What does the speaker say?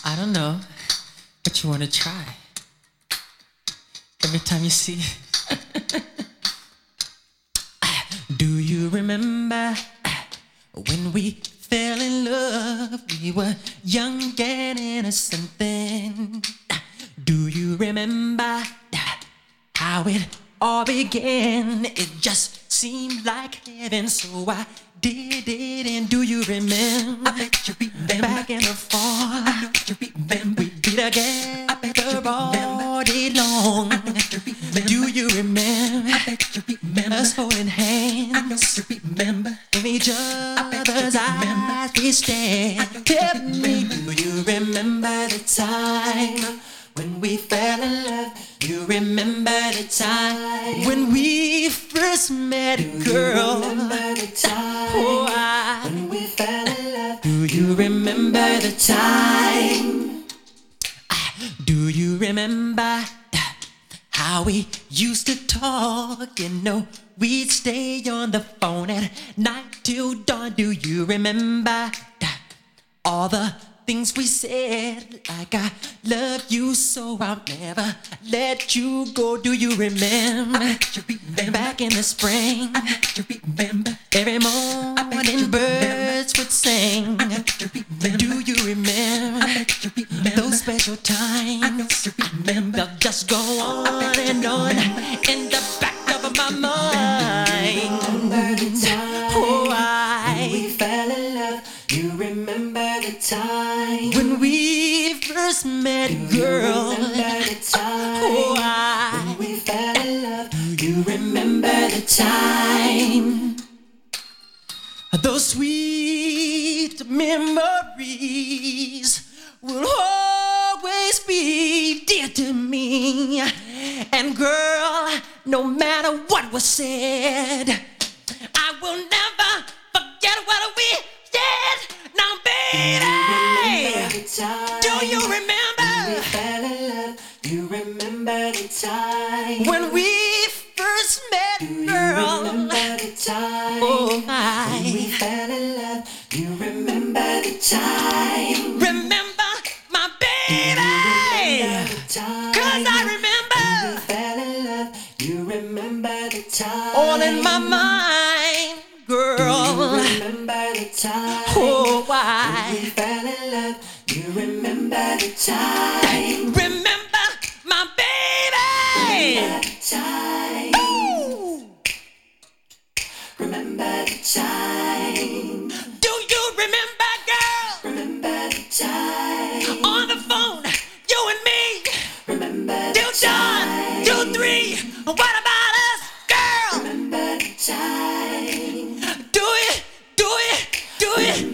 I don't know, but you wanna try. Every time you see do you remember when we fell in love? We were young and innocent then. Do you remember how it all began? It just seemed like heaven, so I did it. And do you remember? I bet you remember. Back in the fall, I know you remember. We'd be together all day long. I bet you remember. Do you remember? I bet you remember. Us holding hands. I know you remember. In each other's eyes we stand. Tell me, do you remember the time when we fell in love? You remember the time when we first met, girl? Do you remember the time when we fell in love? Do you remember the time? Do you remember how we used to talk? You know, we'd stay on the phone at night till dawn. Do you remember all the things we said? Like I love you so I'll never let you go. Do you remember? Back in the spring, every morning birds would sing. Do you remember those special times? They'll just go on and on in the back of my mind. Oh, we fell in love. You remember the time when we first met, girl? You remember the time when we fell in love? Do you remember the time? Those sweet memories will always be dear to me. And girl, no matter what was said, I will never forget what we said. Now, baby, do you remember? When we fell in love. You remember the time when we first met, girl? Do you remember the time? Oh, my. When we fell in love. You remember the time? Remember my baby? Cause I remember. When we fell in love. You remember the time? All in my mind, girl. Do you remember the time? Oh, why? When we fell in love. You remember the time? Remember my baby? Remember the time? Ooh. Remember the time? Do you remember, girl? Remember the time? On the phone, you and me. Remember the time? Till John, till 3. What about us, girl? Remember the time? Do it, do it, do it.